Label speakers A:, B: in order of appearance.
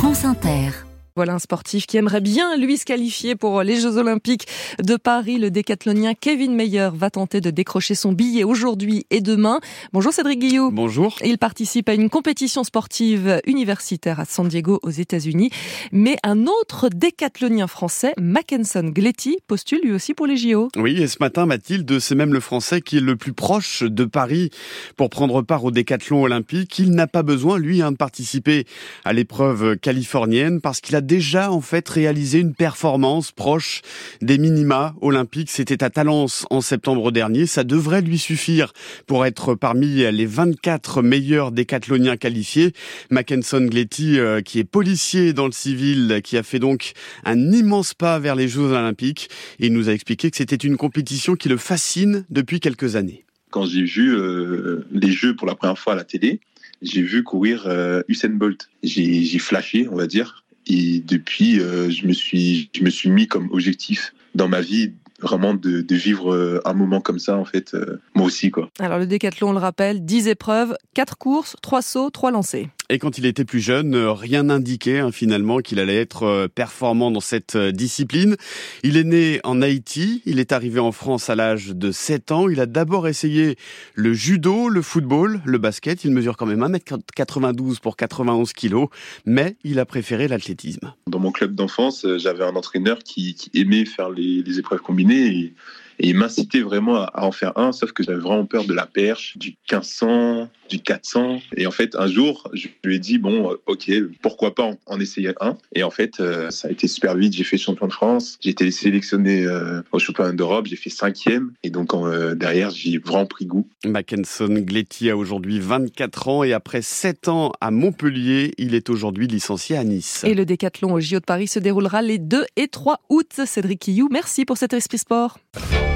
A: France Inter.
B: Voilà un sportif qui aimerait bien, lui, se qualifier pour les Jeux Olympiques de Paris. Le décathlonien Kevin Mayer va tenter de décrocher son billet aujourd'hui et demain. Bonjour Cédric Guillou.
C: Bonjour.
B: Il participe à une compétition sportive universitaire à San Diego aux États-Unis. Mais un autre décathlonien français, Mackenson Gletti, postule lui aussi pour les JO.
C: Oui, et ce matin, Mathilde, c'est même le Français qui est le plus proche de Paris pour prendre part au décathlon olympique. Il n'a pas besoin, lui, de participer à l'épreuve californienne parce qu'il a déjà en fait réalisé une performance proche des minima olympiques. C'était à Talence en septembre dernier. Ça devrait lui suffire pour être parmi les 24 meilleurs décathloniens qualifiés. Mackenson Gletti, qui est policier dans le civil, qui a fait donc un immense pas vers les Jeux olympiques. Et il nous a expliqué que c'était une compétition qui le fascine depuis quelques années.
D: Quand j'ai vu les Jeux pour la première fois à la télé, j'ai vu courir Usain Bolt. J'ai flashé, on va dire. Et depuis, je me suis mis comme objectif dans ma vie vraiment de vivre un moment comme ça, en fait, moi aussi, quoi.
B: Alors le décathlon, on le rappelle, 10 épreuves, 4 courses, 3 sauts, 3 lancers.
C: Et quand il était plus jeune, rien n'indiquait finalement qu'il allait être performant dans cette discipline. Il est né en Haïti, il est arrivé en France à l'âge de 7 ans. Il a d'abord essayé le judo, le football, le basket. Il mesure quand même 1m92 pour 91 kilos, mais il a préféré l'athlétisme.
D: Dans mon club d'enfance, j'avais un entraîneur qui aimait faire les épreuves combinées et il m'incitait vraiment à en faire un, sauf que j'avais vraiment peur de la perche, du 1500, du 400. Et en fait, un jour, je lui ai dit, bon, ok, pourquoi pas en essayer un. Et en fait, ça a été super vite. J'ai fait champion de France, j'ai été sélectionné au championnat d'Europe, j'ai fait 5e. Et donc, derrière, j'ai vraiment pris goût.
C: Mackenson Gletti a aujourd'hui 24 ans et après 7 ans à Montpellier, il est aujourd'hui licencié à Nice.
B: Et le décathlon au JO de Paris se déroulera les 2 et 3 août. Cédric Guillou, merci pour cet Esprit Sport.